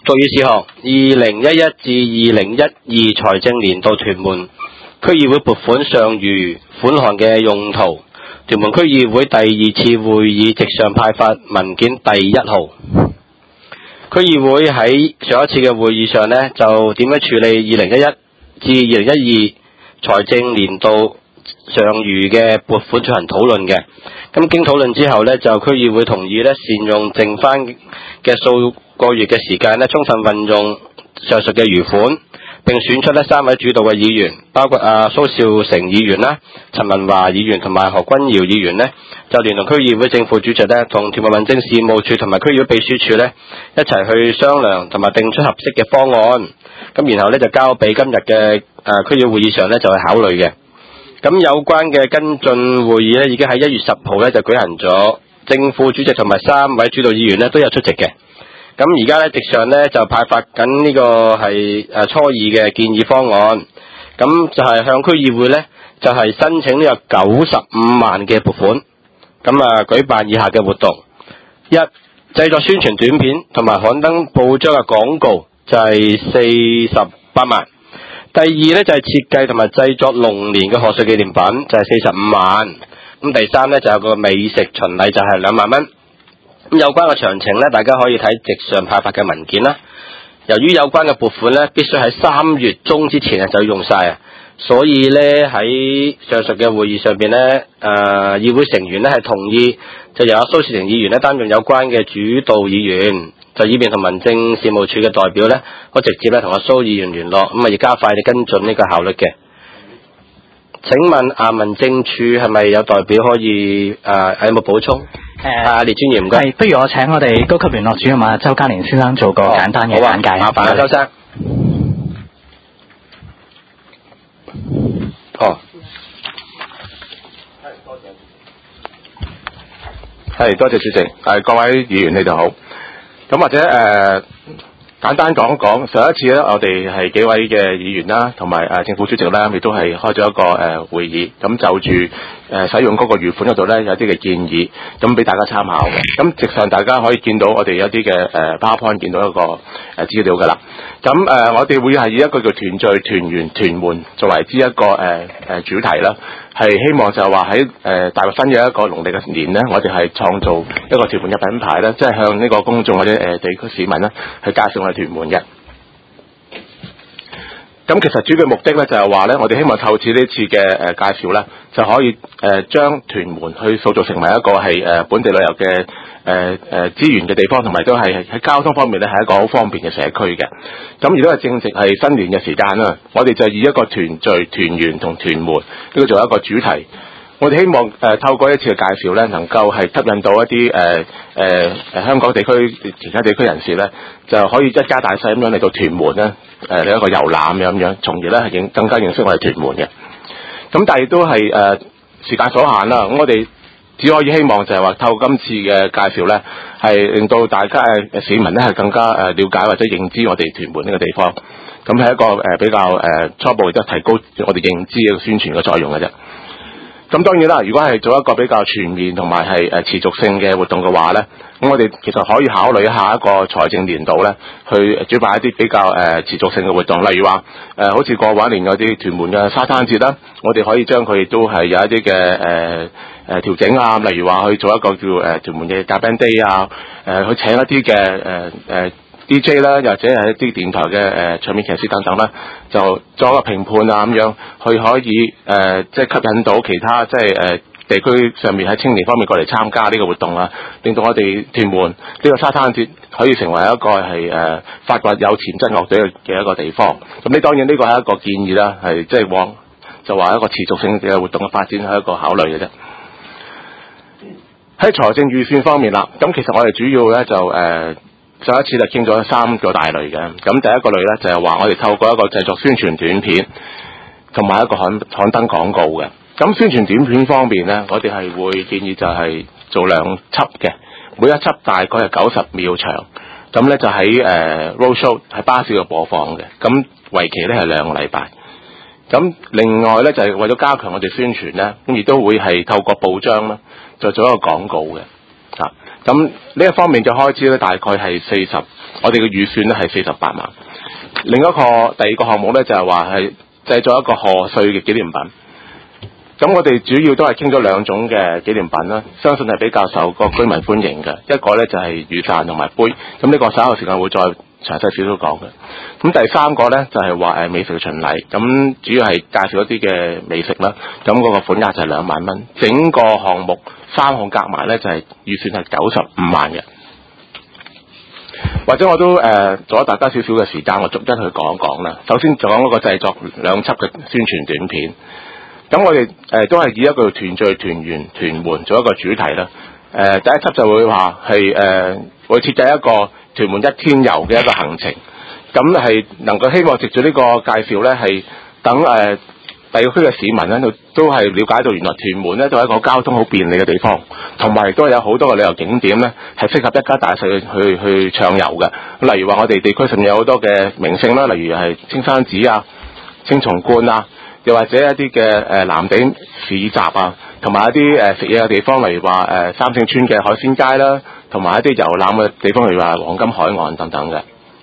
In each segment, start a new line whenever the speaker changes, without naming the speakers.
注意事項：2011至2012財政年度屯門區議會撥款尚餘款項嘅用途。屯門區議會第二次會議席上派發文件第1號。區議會喺上一次嘅會議上呢，就點樣處理2011至2012財政年度尚餘嘅撥款進行討論嘅。咁經討論之後呢，就區議會同意呢，善用剩翻嘅數個月嘅時間呢，充分運用上述嘅餘款，並選出呢3位主導嘅議員，包括蘇兆成議員啦、陳文華議員同埋何君堯議員呢，就聯同區議會正副主席呢，同屯門民政事務處同埋區議會秘書處呢，一齊去商量同埋定出合適嘅方案。咁然後呢，就交俾今日嘅區議會議上呢，就去考慮嘅。咁有關嘅跟進會議呢，已經喺1月10號呢就舉行咗，正副主席同埋3位主導議員呢都有出席嘅。咁而家呢，席上呢就派發緊呢個係初二嘅建議方案，咁就係向區議會呢，就係申請呢個95萬嘅撥款，咁舉辦以下嘅活動：一、製作宣傳短片同埋刊登報章嘅廣告，就係48萬。第二呢，就係設計同埋製作龍年嘅賀歲紀念品，就係45萬。咁第三呢，就有個美食巡禮，就係2萬蚊。咁有關嘅詳情呢，大家可以睇席上派發嘅文件啦。由於有關嘅撥款呢，必須喺3月中之前就要用晒啊，所以呢，喺上述嘅會議上邊呢，議會成員呢係同意，就由蘇兆成議員呢擔任有關嘅主導議員，就以便同民政事務處嘅代表呢，可直接呢同蘇議員聯絡，咁要加快啲跟進呢個效率嘅。請問民政處係咪有代表可以有冇補充？列專員唔該。
不如我請我哋高級聯絡主任周嘉年先生做個簡單嘅簡介。
麻煩周生。
多謝主席。各位議員你哋好。咁或者簡單講一講，上一次咧，我哋係幾位嘅議員啦，同埋政府主席啦，亦都係開咗一個會議，咁就住使用嗰個餘款嗰度咧，有啲嘅建議，咁俾大家參考嘅。咁席上大家可以見到我哋有啲嘅PowerPoint，見到一個資料㗎啦。咁我哋會係以一個叫團聚、團圓、團門作為之一個主題啦，係希望就係話喺大陸新嘅一個農曆嘅年咧，我哋係創造一個屯門嘅品牌咧，即係向呢個公眾或者地區市民咧，去介紹我哋屯門嘅。咁其實主要嘅目的咧就係話咧，我哋希望透過呢次嘅介紹咧，就可以將屯門去塑造成為一個係本地旅遊嘅資源嘅地方，同埋都係喺交通方面咧係一個好方便嘅社區嘅。咁如果係正值係新年嘅時間啦，我哋就以一個團聚、團圓同屯門呢個做一個主題。我哋希望透過一次嘅介紹咧，能夠係吸引到一啲香港地區其他地區人士咧，就可以一家大細咁樣嚟到屯門咧，一個遊覽咁樣，從而咧係更加認識我哋屯門嘅。咁但係都係時間所限啦，咁我哋只可以希望就係話透過今次嘅介紹咧，係令到大家市民咧係更加了解或者認知我哋屯門呢個地方。咁係一個比較初步亦都提高我哋認知嘅宣傳嘅作用嘅啫。咁當然啦，如果係做一個比較全面同埋係持續性嘅活動嘅話咧，咁我哋其實可以考慮一下一個財政年度咧，去主辦一啲比較持續性嘅活動，例如話好似過往年嗰啲屯門嘅沙灘節啦，我哋可以將佢都係有一啲嘅調整啊，例如話去做一個叫屯門嘅夾 band day 啊，去請一啲嘅DJ 啦，或者係一啲電台嘅唱片騎師等等啦，就作一個評判啊咁樣，去可以即係吸引到其他即係地區上面喺青年方面過嚟參加呢個活動啊，令到我哋屯門呢個沙灘節可以成為一個係發掘有潛質樂隊嘅一個地方。咁你當然呢個係一個建議啦，係即係就話一個持續性嘅活動嘅發展係一個考慮嘅啫。喺財政預算方面啦，咁其實我哋主要咧就上一次就傾咗3個大類嘅。咁第一個類咧就係話我哋透過一個製作宣傳短片同埋一個刊登廣告嘅。咁宣傳短片方面咧，我哋係會建議就係做2輯嘅，每一輯大概係90秒長，咁咧就喺road show 喺巴士度播放嘅，咁為期咧係2個禮拜。咁另外咧就係為咗加強我哋宣傳咧，咁亦都會係透過報章啦，就做一個廣告嘅。 咁呢一方面嘅開支咧，大概係40，我哋嘅預算咧係48萬。第二個項目咧就係話係製作一個賀歲嘅紀念品。咁我哋主要都係傾咗2種嘅紀念品啦，相信係比較受個居民歡迎嘅。一個咧就係雨傘同埋杯，咁呢個稍後時間會再詳細少少講嘅。咁第3個咧就係話美食嘅巡禮，咁主要係介紹一啲嘅美食啦。咁嗰個款額就係2萬蚊，整個項目3項夾埋咧就係預算係95萬嘅。或者我都做咗大家少少嘅時間，我逐一去講一講啦。首先講嗰個製作2輯嘅宣傳短片。咁我哋都係以一個團聚、團圓、屯門做一個主題啦。第一輯就會話係會設計一個屯門1天遊嘅一個行程。咁係能夠希望藉住呢個介紹咧，係等第二區嘅市民咧都係了解到原來屯門咧都係一個交通好便利嘅地方，同埋亦都有好多嘅旅遊景點咧係適合一家大細去暢遊嘅。例如話我哋地區上面有好多嘅名勝啦，例如係青山寺啊、青松觀啊。又或者一啲嘅藍地市集啊，同埋一啲食嘢嘅地方，例如話三聖村嘅海鮮街啦，同埋一啲遊覽嘅地方，例如話黃金海岸等等嘅。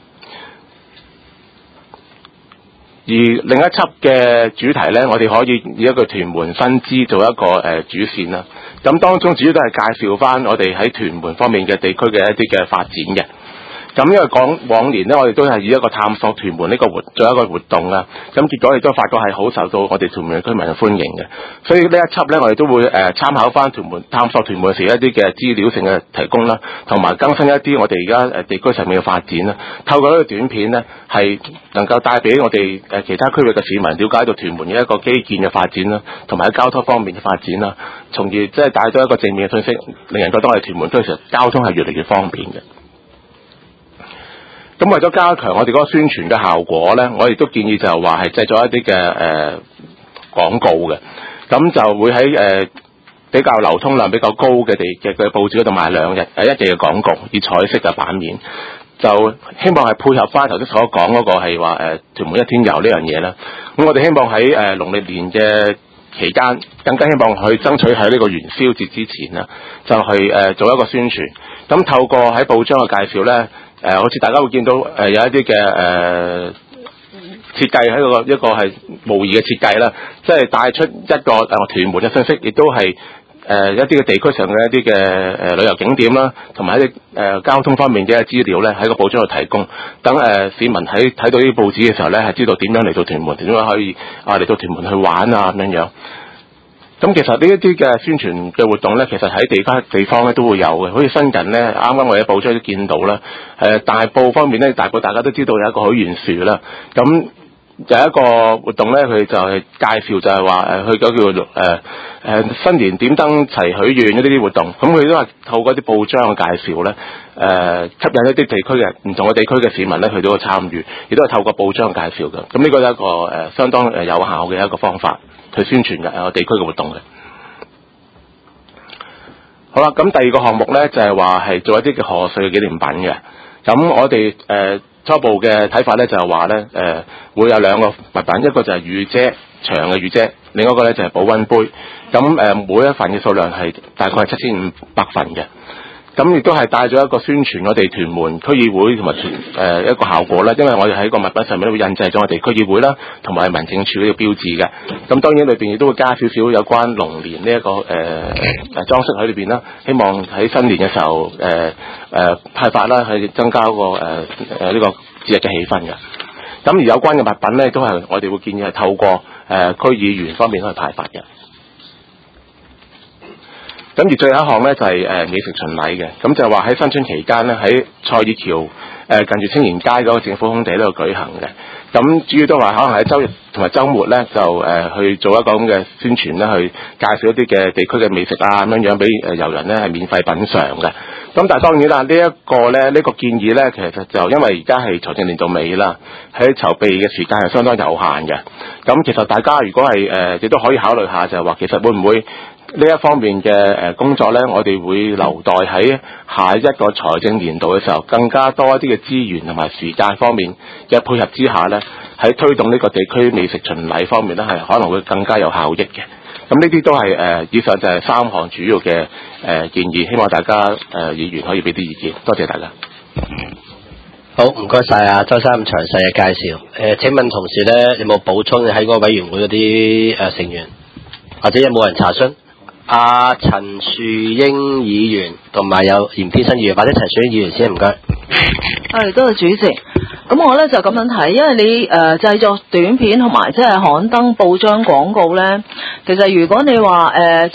而另一輯嘅主題呢，我哋可以以一個屯門新知做一個主線啦。咁當中主要都係介紹翻我哋喺屯門方面嘅地區嘅一啲嘅發展嘅。咁因為講往年咧，我哋都係以一個探索屯門呢個做一個活動啦。咁結果亦都發覺係好受到我哋屯門嘅居民嘅歡迎嘅。所以呢一輯咧，我哋都會參考翻屯門探索屯門時一啲嘅資料性嘅提供啦，同埋更新一啲我哋而家地區上面嘅發展啦。透過呢個短片咧，係能夠帶俾我哋其他區域嘅市民了解到屯門嘅一個基建嘅發展啦，同埋喺交通方面嘅發展啦，從而即係帶到一個正面嘅信息，令人覺得我哋屯門區其實交通係越嚟越方便嘅。咁為咗加強我哋嗰個宣傳嘅效果咧，我亦都建議就係話係製作一啲嘅廣告嘅，咁就會喺比較流通量比較高嘅嘅報紙嗰度賣一日嘅廣告，以彩色嘅版面，就希望係配合翻頭先所講嗰個係話屯門1天遊呢樣嘢啦。咁我哋希望喺農曆年嘅期間，更加希望去爭取喺呢個元宵節之前啦，就去做一個宣傳。咁透過喺報章嘅介紹咧。好似大家會見到有一啲嘅設計喺一個係模擬嘅設計啦，即係帶出一個屯門嘅信息，亦都係一啲嘅地區上嘅一啲嘅旅遊景點啦，同埋一啲交通方面嘅資料咧，喺個報章度提供，等市民睇到呢啲報紙嘅時候咧，係知道點樣嚟到屯門，點樣可以嚟到屯門去玩啊咁樣。咁其實呢一啲嘅宣傳嘅活動咧，其實喺地方咧都會有嘅，好似新近咧，啱啱我哋喺報章都見到啦。大埔方面咧，大埔大家都知道有一個許願樹啦。咁有一個活動咧，佢就係介紹就係話去咗叫做新年點燈齊許願呢啲活動。咁佢都係透過啲報章嘅介紹咧，吸引一啲地區嘅唔同嘅地區嘅市民咧去到參與，亦都係透過報章介紹嘅。咁呢個係一個相當有效嘅一個方法。去宣傳嘅地區嘅活動嘅。好啦，咁第二個項目咧就係話係做一啲嘅賀歲嘅紀念品嘅。咁我哋初步嘅睇法咧就係話咧會有2個物品，一個就係雨遮，長嘅雨遮，另一個咧就係保溫杯。咁每一份嘅數量係大概係7500份嘅。咁亦都係帶咗一個宣傳我哋屯門區議會同埋一個效果啦，因為我哋喺個物品上面都會印製咗我哋區議會啦，同埋民政處呢個標誌嘅。咁當然裏邊亦都會加少少有關龍年呢一個裝飾喺裏邊啦，希望喺新年嘅時候派發啦，去增加個呢個節日嘅氣氛嘅。咁而有關嘅物品咧，都係我哋會建議係透過區議員方面去派發嘅。咁而最後一項咧就係美食巡禮嘅，咁就係話喺新春期間咧喺賽爾橋近住青年街嗰個政府空地呢度舉行嘅。咁主要都話可能喺週日同埋週末咧就去做一個咁嘅宣傳咧，去介紹一啲嘅地區嘅美食啊咁樣俾遊人咧係免費品嚐嘅。咁但係當然啦，呢個建議咧，其實就因為而家係財政年度尾啦，喺籌備嘅時間係相當有限嘅。咁其實大家如果係亦都可以考慮下，就係話其實會唔會呢一方面嘅工作咧，我哋會留待喺下一個財政年度嘅時候，更加多一啲嘅資源同埋時間方面嘅配合之下咧，喺推動呢個地區美食巡禮方面咧，係可能會更加有效益嘅。 咁呢啲都係以上就係3項主要嘅建議，希望大家議員可以俾啲意見，多謝大家。
好，唔該晒啊，周生咁詳細嘅介紹。請問同事咧有冇補充喺嗰個委員會嗰啲成員，或者有冇人查詢？陳樹英議員同埋有嚴天新議員，或者陳樹英議員先，唔該。
多謝主席。咁我咧就咁樣睇，因為你製作短片同埋即係刊登報章廣告咧，其實如果你話即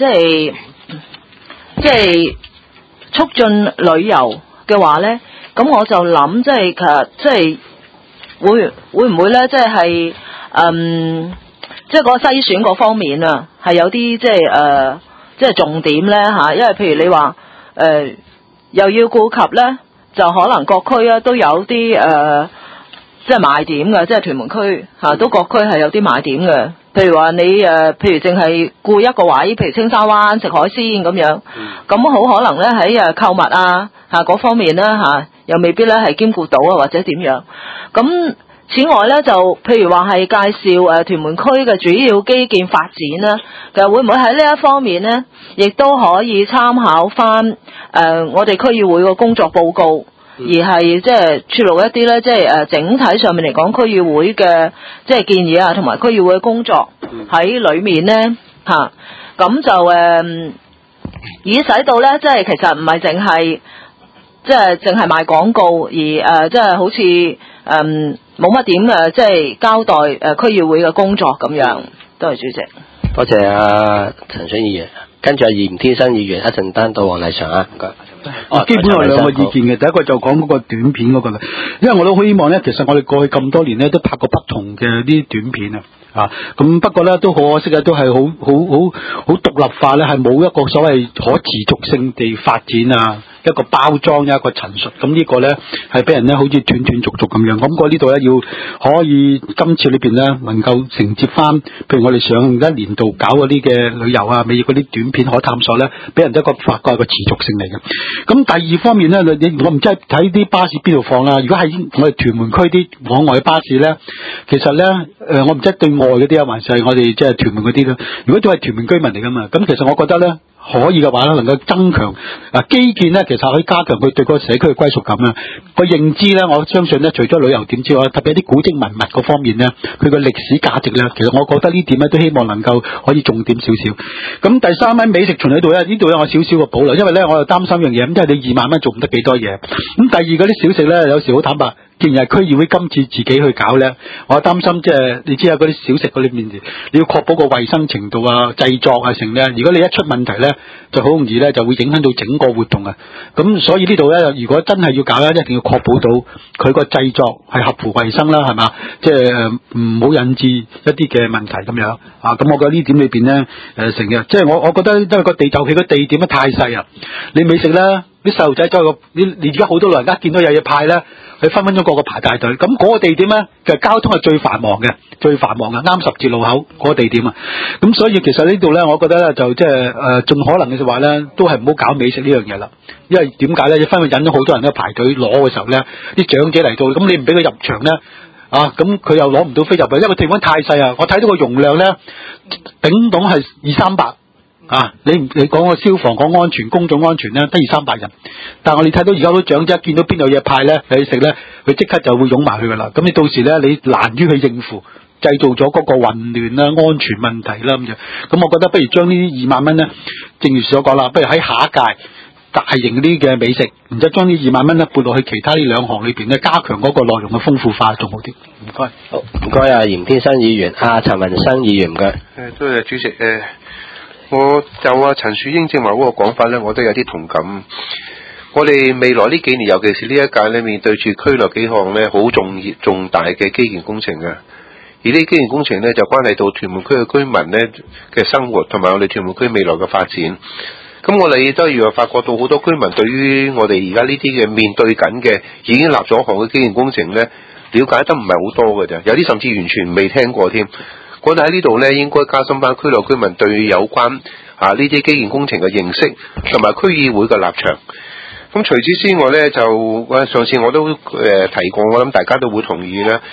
係促進旅遊嘅話咧，咁我就諗即係其實即係會唔會咧，即係即係個篩選嗰方面啊，係有啲即係重點咧嚇，因為譬如你話又要顧及咧，就可能各區啊都有啲即係賣點嘅，即係屯門區都各區係有啲賣點嘅。譬如話你譬如淨係顧一個位，譬如青沙灣食海鮮咁樣，咁好可能咧喺購物嗰方面咧又未必咧係兼顧到啊，或者點樣。咁此外咧，就譬如話係介紹屯門區嘅主要基建發展啦，其實會唔會喺呢一方面咧，亦都可以參考翻我哋區議會個工作報告，而係即係揭露一啲咧，即係整體上面嚟講區議會嘅即係建議啊，同埋區議會嘅工作喺裏面咧咁就以使到咧，即係其實唔係淨係即係淨係賣廣告，而即係好似冇乜點即係交代區議會嘅工作咁樣。多謝主席。
多謝陳水議員，跟住嚴天新議員，一陣單到黃麗祥啊，唔該。
基本有兩個意見嘅，第一個就講嗰個短片嗰個啦，因為我都好希望咧，其實我哋過去咁多年咧都拍過不同嘅啲短片咁不過咧都好可惜嘅，都係好獨立化咧，係冇一個所謂可持續性地發展一個包裝一個陳述，咁呢個咧係俾人咧好似斷斷續續咁樣。咁我呢度咧要可以今次裏邊咧能夠承接翻，譬如我哋上一年度搞嗰啲嘅旅遊美業嗰啲短片可探索咧，俾人一個發覺係個持續性嚟嘅。咁第二方面咧，我唔知睇啲巴士邊度放啦。如果喺我哋屯門區啲往外嘅巴士咧，其實咧我唔知對外嗰啲還是係我哋即係屯門嗰啲咧。如果都係屯門居民嚟噶嘛，咁其實我覺得咧可以嘅話咧，能夠增強基建咧，其實可以加強佢對個社區嘅歸屬感個認知咧。我相信咧，除咗旅遊點之外，特別係啲古蹟文物嗰方面咧，佢個歷史價值咧，其實我覺得呢點咧都希望能夠可以重點少少。咁第三喺美食巡呢度咧，呢度有我少少嘅保留，因為咧我又擔心樣嘢，咁即係你2萬蚊做唔得幾多嘢。咁第二嗰啲小食咧，有時好坦白。既然係區議會今次自己去搞咧，我擔心即係你知嗰啲小食嗰啲面，你要確保個衛生程度製作成咧。如果你一出問題咧，就好容易咧就會影響到整個活動咁所以呢度咧，如果真係要搞咧，一定要確保到佢個製作係合乎衛生啦，係嘛？即係唔好引致一啲嘅問題咁樣咁我覺得呢點裏邊咧成日即係我覺得因為個地就佢個地點太細你美食咧。啲細路仔走個，你而家好多老人家見到有嘢派咧，佢分鐘個個排大隊。咁嗰個地點咧，其實交通係最繁忙嘅，啱十字路口嗰個地點咁所以其實呢度咧，我覺得咧就即係盡可能嘅話咧，都係唔好搞美食呢樣嘢啦。因為點解咧？分佢引咗好多人咧排隊攞嘅時候咧，啲長者嚟到，咁你唔俾佢入場咧咁佢又攞唔到飛入去，因為個地方太細我睇到個容量咧，頂籠係200-300。你講個消防講安全公眾安全咧，得200-300人，但係我哋睇到而家好多長者見到邊度嘢派咧，你食咧，佢即刻就會湧埋去噶啦。咁你到時咧，你難於去應付，製造咗嗰個混亂啦、安全問題啦咁樣。咁我覺得不如將呢啲2萬蚊咧，正如所講啦，不如喺下一屆大型啲嘅美食，然之後將呢2萬蚊咧撥落去其他呢2項裏邊咧，加強嗰個內容嘅豐富化，仲好啲。唔該。
好，唔該嚴天新議員，陳文生議員唔該。
多謝主席。我就陳樹英正話嗰個講法咧，我都有啲同感。我哋未來呢幾年，尤其是呢一屆咧，面對住區內幾項咧好重大嘅基建工程嘅，而呢啲基建工程咧就關係到屯門區嘅居民咧嘅生活，同埋我哋屯門區未來嘅發展。咁我哋都要發覺到好多居民對於我哋而家呢啲嘅面對緊嘅已經立咗項嘅基建工程咧，了解得唔係好多嘅啫，有啲甚至完全未聽過添。我哋喺呢度咧，應該加深翻區內居民對有關呢啲基建工程嘅認識，同埋區議會嘅立場。咁除此之外咧，就上次我都提過，我諗大家都會同意咧。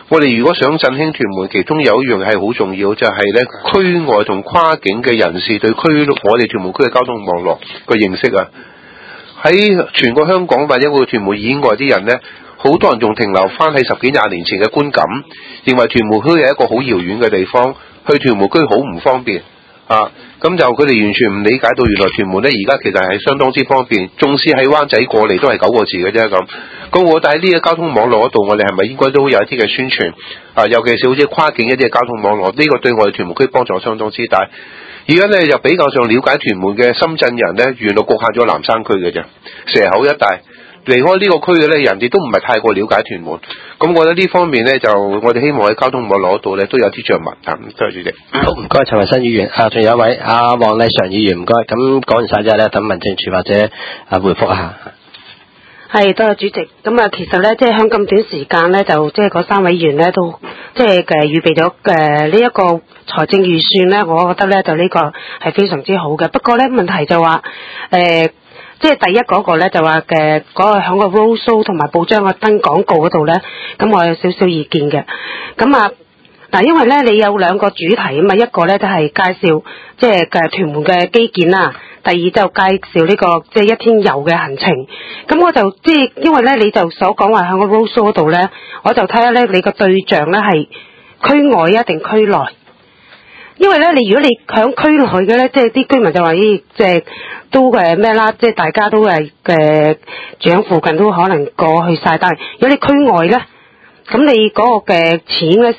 我哋如果想振興屯門，其中有一樣係好重要，就係咧區外同跨境嘅人士對我哋屯門區嘅交通網絡個認識啊。喺全個香港或者我哋屯門以外啲人咧，好多人仲停留翻喺10幾20年前嘅觀感，認為屯門區係一個好遙遠嘅地方，去屯門區好唔方便啊。咁就佢哋完全唔理解到，原來屯門咧而家其實係相當之方便，縱使喺灣仔過嚟都係9個字嘅啫咁。咁我但係呢個交通網絡嗰度，我哋係咪應該都有一啲嘅宣傳啊？尤其是好似跨境一啲嘅交通網絡，呢個對我哋屯門區幫助相當之大。而家咧就比較上了解屯門嘅深圳人咧，原來局限咗南山區嘅啫，蛇口一帶。離開呢個區嘅咧，人哋都唔係太過了解屯門。咁我覺得呢方面咧，就我哋希望喺交通網絡度咧都有啲著墨啊。多謝主席。
好，唔該，陳慧新議員。仲有一位黃麗常議員，唔該。咁講完晒之後咧，等民政處或者回覆一下。
係，多謝主席。咁啊，其實咧，即係喺咁短時間咧，就即係嗰3位議員咧，都即係預備咗呢一個財政預算咧，我覺得咧就呢個係非常之好嘅。不過咧，問題就話即係第一嗰個咧就話嗰個響個 road show 同埋報章嘅登廣告嗰度咧，咁我有少少意見嘅。咁啊，嗱，因為咧你有2個主題啊嘛，一個咧就係介紹即係屯門嘅基建啦，第二就介紹呢個即係一天遊嘅行程。咁我就即係因為咧你就所講話響個 road show 嗰度咧，我就睇下咧你個對象咧係區外一定區內。因為咧，如果你響區內嘅咧，即係啲居民就話咦，即係都咩啦，即係大家都係住喺附近都可能過去晒。但係如果你區外咧，咁你嗰個嘅錢咧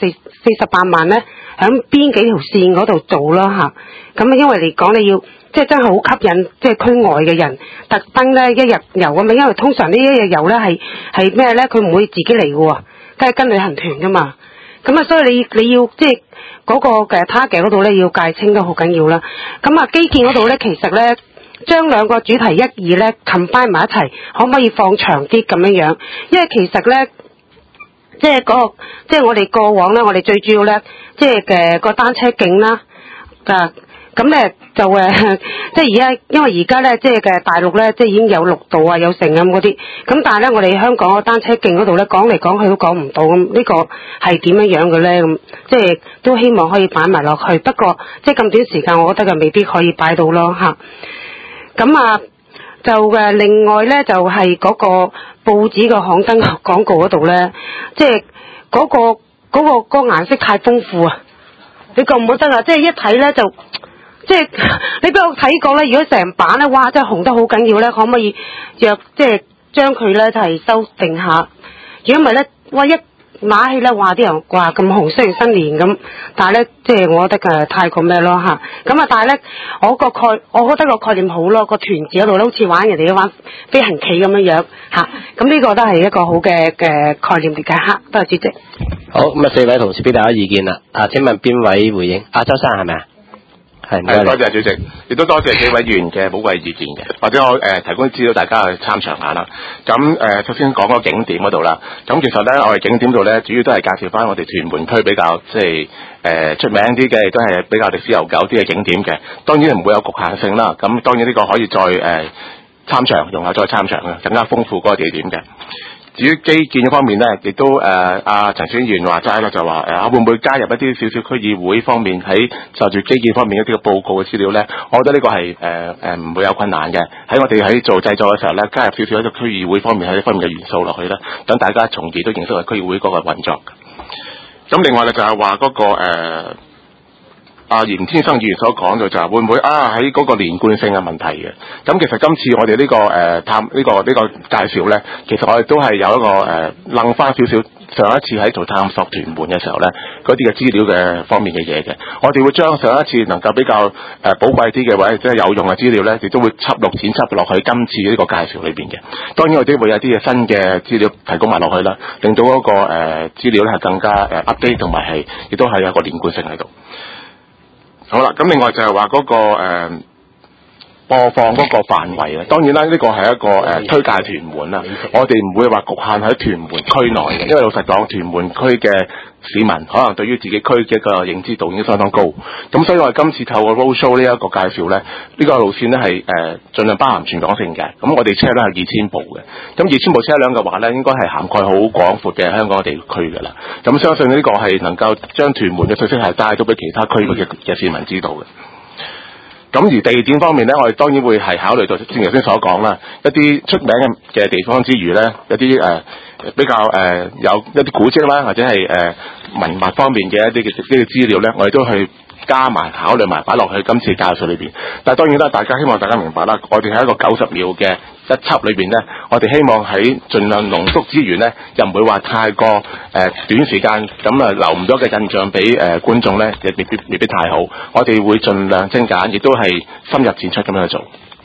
48萬咧，響邊幾條線嗰度做咯嚇。咁因為嚟講你要即係真係好吸引，即係區外嘅人特登咧一日遊咁樣，因為通常呢一日遊咧係咩咧？佢唔會自己嚟嘅喎，梗係跟旅行團噶嘛。咁啊，所以你要即係嗰個嘅 target 嗰度咧要界清都好緊要啦。咁啊，基建嗰度咧，其實咧將2個主題1、2咧 combine 埋一齊，可唔可以放長啲咁樣樣？因為其實咧，即係即係我哋過往咧，我哋最主要咧，即係個單車徑啦，咁咧就即係而家，因為而家咧，即係大陸咧，即係已經有綠道啊，有成咁嗰啲。咁但係咧，我哋香港個單車徑嗰度咧，講嚟講去都講唔到咁，呢個係點樣樣嘅咧？咁即係都希望可以擺埋落去。不過即係咁短時間，我覺得就未必可以擺到咯嚇。咁啊，就另外咧，就係嗰個報紙個刊登廣告嗰度咧，即係嗰個顏色太豐富啊！你覺唔覺得啊？即係一睇咧就。即係你俾我睇過咧，如果成版咧，哇，真係紅得好緊要咧，可唔可以即係將佢咧就係修訂下？如果唔係咧，哇一馬起咧，話啲人話咁紅，雖然新年咁，但係咧即係我覺得太過咩咯嚇。咁啊，但係咧我覺得個概念好咯，個團字嗰度咧好似玩人哋玩飛行棋咁樣樣嚇。咁呢個都係一個好嘅概念嚟嘅嚇。多謝主席。
好，咁啊4位同事俾大家意見啦。請問邊位回應？周生係咪啊？係，
多謝主席，亦都多謝幾位議員嘅寶貴意見嘅，或者我提供資料大家去參詳下啦。咁首先講個景點嗰度啦，咁其實咧我哋景點度咧主要都係介紹翻我哋屯門區比較即係出名啲嘅，亦都係比較歷史悠久啲嘅景點嘅。當然唔會有局限性啦。咁當然呢個可以再參詳，用下再參詳嘅，更加豐富嗰個地點嘅。至於基建方面咧，亦都陳選議員話齋啦，就話會唔會加入一啲少少區議會方面喺就住基建方面一啲嘅報告嘅資料咧？我覺得呢個係唔會有困難嘅。喺我哋喺做製作嘅時候咧，加入少少一個區議會方面喺呢方面嘅元素落去咧，等大家從而都認識下區議會嗰個運作。咁另外咧就係話嗰個嚴天生議員所講嘅就係會唔會喺嗰個連貫性嘅問題嘅？咁其實今次我哋呢個呢個介紹咧，其實我哋都係有一個諗翻少少上一次喺做探索屯門嘅時候咧，嗰啲嘅資料嘅方面嘅嘢嘅，我哋會將上一次能夠比較寶貴啲嘅或者即係有用嘅資料咧，亦都會輯錄剪輯落去今次呢個介紹裏邊嘅。當然我哋會有啲嘅新嘅資料提供埋落去啦，令到嗰個資料咧係更加update 同埋係亦都係有一個連貫性喺度。好啦，咁另外就係話嗰個播放嗰個範圍啊。當然啦，呢個係一個推介屯門啦，我哋唔會話局限喺屯門區內嘅，因為老實講，屯門區嘅市民可能對於自己區嘅一個認知度已經相當高，咁所以我哋今次透過 roadshow 呢一個介紹咧，呢個路線咧係盡量包含全港性嘅，咁我哋車輛係2000部嘅，咁2000部車輛嘅話咧，應該係涵蓋好廣闊嘅香港地區㗎啦，咁相信呢個係能夠將屯門嘅信息係帶到俾其他區嘅市民知道嘅。咁而地點方面咧，我哋當然會係考慮到，正如頭先所講啦，一啲出名嘅地方之餘咧，一啲比較有一啲古蹟啦，或者係文物方面嘅一啲嘅資料咧，我哋都去加埋考慮埋擺落去今次介紹裏邊。但係當然啦，希望大家明白啦，我哋喺一個90秒嘅一輯裏邊咧，我哋希望喺盡量濃縮資源咧，又唔會話太過短時間咁留唔到嘅印象俾觀眾咧，亦未必太好。我哋會盡量精簡，亦都係深入淺出咁樣去做。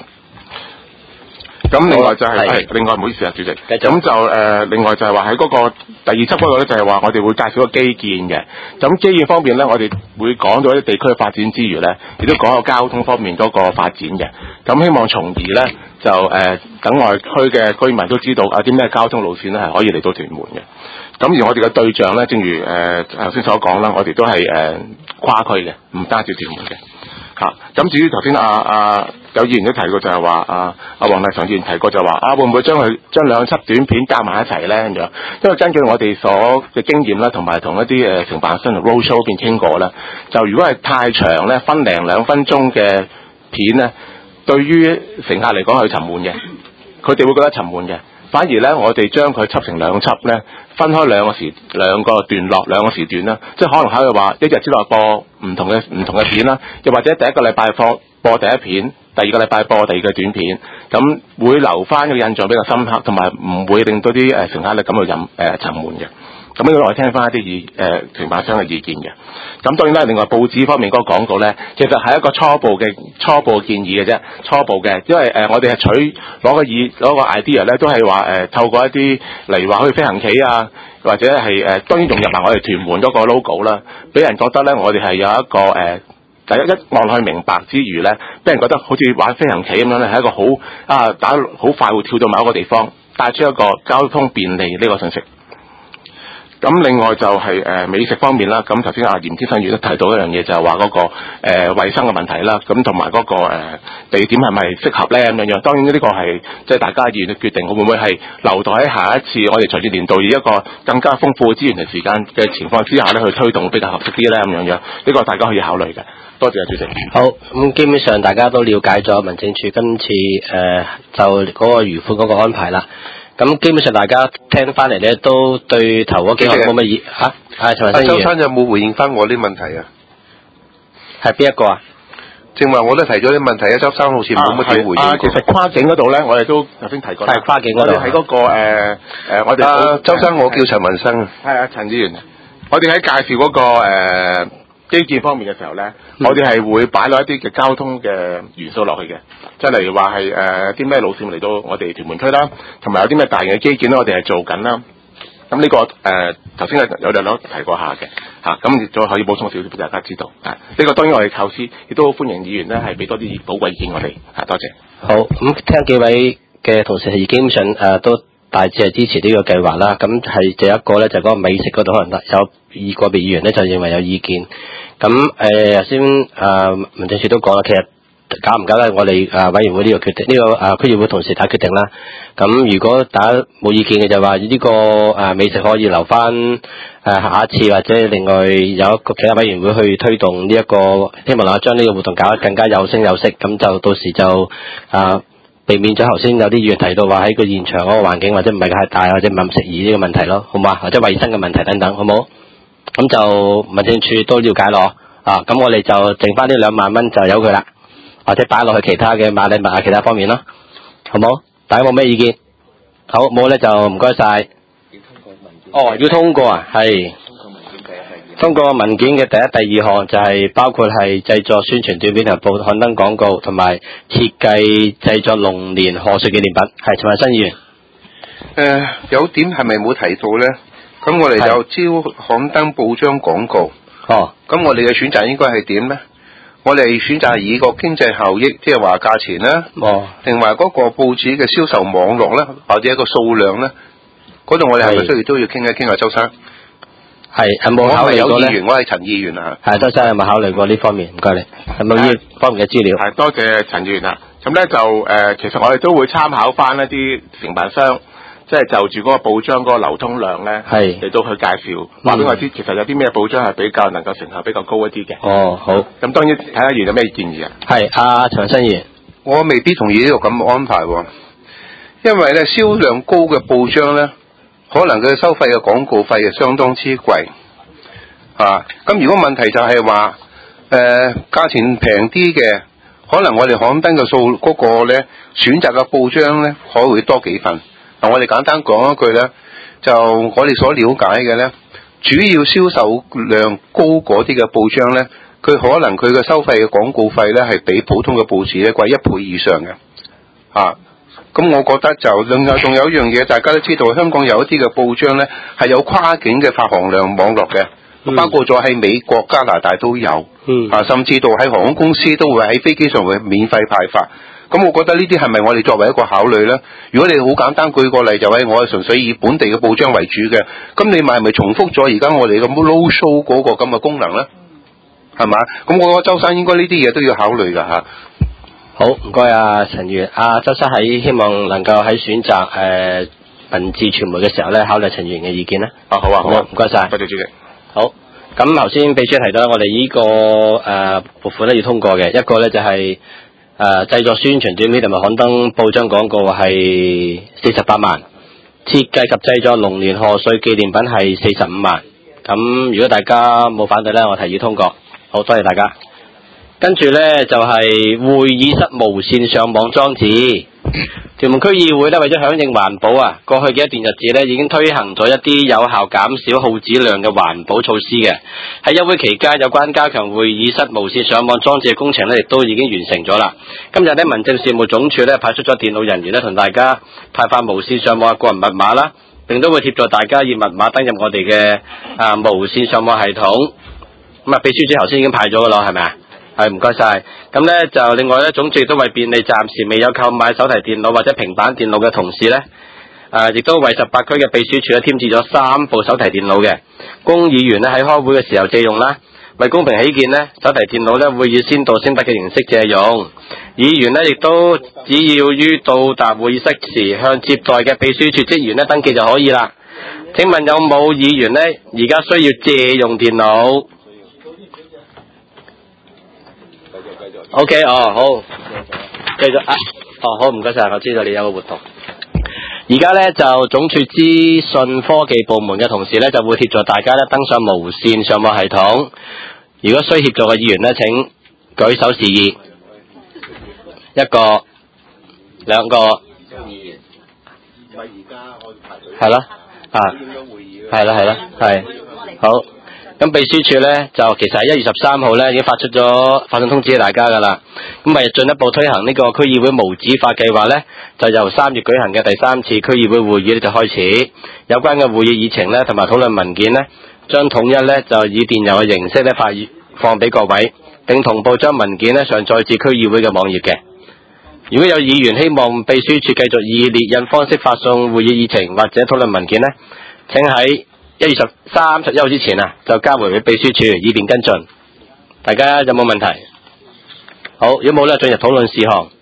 咁另外就係另外唔好意思啊，主席。咁就另外就係話喺嗰個第二輯嗰度咧，就係話我哋會介紹個基建嘅。咁基建方面咧，我哋會講到一啲地區嘅發展之餘咧，亦都講個交通方面嗰個發展嘅。咁希望從而咧就等外區嘅居民都知道有啲咩交通路線咧係可以嚟到屯門嘅。咁而我哋嘅對象咧，正如頭先所講啦，我哋都係跨區嘅，唔單止屯門嘅。咁至於頭先有議員都提過就係話黃麗嫦議員提過就話會唔會將兩輯短片加埋一齊咧咁樣？因為根據我哋所嘅經驗啦，同埋同一啲承辦商同 roadshow 邊傾過啦，就如果係太長咧，分零2分鐘嘅片咧，對於乘客嚟講係沉悶嘅，佢哋會覺得沉悶嘅。反而咧，我哋將佢輯成2輯咧，分開兩個段落2個時段啦，即係可能考慮話一日之內播唔同嘅片啦，又或者第一個禮拜播第一片，第二個禮拜播第二個短片，咁會留翻個印象比較深刻，同埋唔會令到啲乘客咧感到沉悶嘅。咁呢個我哋聽翻一啲承辦商嘅意見嘅。咁當然啦，另外報紙方面嗰個廣告咧，其實係一個初步嘅建議嘅啫，初步嘅，因為我哋係攞個 idea 咧，都係話透過一啲例如話好似飛行棋啊，或者係當然融入埋我哋屯門嗰個 logo 啦，俾人覺得咧我哋係有一個第一望落去明白之餘咧，俾人覺得好似玩飛行棋咁樣咧，係一個打好快會跳到某一個地方，帶出一個交通便利呢個信息。咁另外就係美食方面啦，咁頭先嚴天信亦都提到一樣嘢，就係話嗰個衛生嘅問題啦，咁同埋嗰個地點係咪適合咧咁樣。當然呢個係即係大家議員嘅決定，會唔會係留待喺下一次我哋財政年度以一個更加豐富嘅資源同時間嘅情況之下咧，去推動比較合適啲咧咁樣。呢個大家可以考慮嘅。多謝主席。
好，咁基本上大家都了解咗民政處今次就嗰個餘款嗰個安排啦。咁基本上大家聽翻嚟咧，都對頭嗰幾項冇乜意嚇。陳文新議員，
周生有冇回應翻我啲問題啊？
係邊一個啊？
正話我都提咗啲問題，周生好似冇乜點回應過。
其實跨境嗰度咧，我哋都頭先提過。
係跨境嗰度。
我哋喺嗰個我哋
周生，我叫陳文生。
係陳議員，我哋喺介紹嗰個基建方面嘅時候咧，我哋係會擺落一啲嘅交通嘅元素落去嘅，即係例如話係啲咩路線嚟到我哋屯門區啦，同埋有啲咩大型嘅基建咧，我哋係做緊啦。咁呢個頭先有兩兩提過下嘅嚇，咁再可以補充少少俾大家知道。呢個當然我哋構思，亦都歡迎議員咧係俾多啲寶貴意見我哋。多謝。
好，咁聽幾位嘅同事係基本上都大致係支持呢個計劃啦。咁係第一個咧就嗰個美食嗰度可能有個別議員咧就認為有意見。咁頭先民政處都講啦，其實搞唔搞得我哋委員會呢個決定，呢個區議會同事大決定啦。咁如果大家冇意見嘅就話呢個美食可以留翻下一次，或者另外有一個其他委員會去推動呢一個，希望能夠將呢個活動搞得更加有聲有色。咁就到時就避免咗頭先有啲議員提到話喺個現場嗰個環境或者唔係太大，或者唔係咁適宜呢個問題咯，好嘛？或者衞生嘅問題等等，好冇？咁就民政處都了解咯，咁我哋就剩翻呢2萬蚊就由佢啦，或者擺落去其他嘅買禮物其他方面咯，好冇？大家冇咩意見？好，冇咧就唔該晒。要通過啊，係。通過文件嘅第一、第2項就係包括係製作宣傳短片同報刊登廣告，同埋設計製作龍年賀歲紀念品。係陳文新議員。
有點係咪冇提到咧？咁我哋就招刊登報章廣告。咁我哋嘅選擇應該係點咧？ 我哋選擇以個經濟效益，即係話價錢啦，定埋嗰個報紙嘅銷售網絡啦，或者一個數量咧，嗰度我哋係咪需要都要傾一傾啊？周生
係有冇考慮過咧？
我係陳議員啊。
係周生有冇考慮過呢方面？唔該你，有冇呢方面嘅資料？
係多謝陳議員啊。咁咧就其實我哋都會參考翻一啲承辦商。即係就住嗰個報章嗰個流通量咧，嚟到去介紹，話俾我知其實有啲咩報章係比較能夠成效比較高一啲嘅。
哦，好。
咁當然睇下議員有咩建議啊？
係阿長新議員，
我未必同意呢個咁嘅安排喎，因為咧銷量高嘅報章咧，可能佢收費嘅廣告費係相當之貴啊。咁如果問題就係話價錢平啲嘅，可能我哋刊登嘅數嗰個咧選擇嘅報章咧，可能會多幾份。我哋簡單講一句咧，就我哋所了解嘅咧，主要銷售量高嗰啲嘅報章咧，佢可能佢嘅收費嘅廣告費咧係比普通嘅報紙咧貴1倍以上嘅。咁我覺得就仲有一樣嘢，大家都知道香港有一啲嘅報章咧係有跨境嘅發行量網絡嘅，包括咗喺美國、加拿大都有，甚至到喺航空公司都會喺飛機上會免費派發。咁我覺得呢啲係咪我哋作為一個考慮呢？如果你好簡單舉個例就係我係純粹以本地嘅報章為主嘅，咁你係咪重複咗而家我哋嘅 low show 嗰個咁嘅功能呢？係嘛？咁我覺得周生應該呢啲嘢都要考慮㗎嚇。
好，唔該啊陳議員。周生喺希望能夠喺選擇文字傳媒嘅時候咧，考慮陳議員嘅意見咧。
好啊，好啊，
唔該晒。
多謝主席。
好，咁頭先秘書提到我哋呢個撥款咧要通過嘅，一個咧就係製作宣傳短片同埋刊登報章廣告係48萬，設計及製作龍年賀歲紀念品係45萬。咁如果大家冇反對咧，我提議通過。好多謝大家。跟住咧就係會議室無線上網裝置。屯門區議會咧為咗響應環保啊，過去嘅一段日子咧已經推行咗一啲有效減少耗紙量嘅環保措施嘅。喺休會期間，有關加強會議室無線上網裝置嘅工程咧，亦都已經完成咗啦。今日咧民政事務總署咧派出咗電腦人員咧，同大家派發無線上網嘅個人密碼啦，並都會協助大家以密碼登入我哋嘅無線上網系統。咁秘書長頭先已經派咗噶啦，係咪啊？係，唔該晒。咁咧就另外咧，總署亦都為便利暫時未有購買手提電腦或者平板電腦嘅同事咧，亦都為18區嘅秘書處咧添置咗3部手提電腦嘅，供議員咧喺開會嘅時候借用啦。為公平起見咧，手提電腦咧會以先到先得嘅形式借用。議員咧亦都只要於到達會議室時向接待嘅秘書處職員咧登記就可以啦。請問有冇議員咧而家需要借用電腦？OK， 好，繼續啊，好，唔該晒，我知道你有個活動。而家咧就總署資訊科技部門嘅同事咧就會協助大家咧登上無線上網系統。如果需協助嘅議員咧，請舉手示意。1個、2個。係啦，係，好。咁秘書處咧就其實喺1月13號咧已經發出咗發信通知俾大家噶啦。咁為進一步推行呢個區議會無紙化計劃咧，就由3月舉行嘅第3次區議會會議咧就開始。有關嘅會議議程咧同埋討論文件咧，將統一咧就以電郵嘅形式咧放俾各位，並同步將文件咧上載至區議會嘅網頁嘅。如果有議員希望秘書處繼續以列印方式發送會議議程或者討論文件咧，請喺1月31號之前就交回俾秘書處，以便跟進。大家有冇問題？好，如果冇咧，進入討論事項。